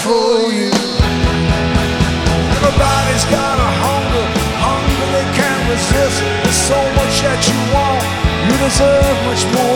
for you. Everybody's got a hunger they can't resist. There's so much that you want, you deserve much more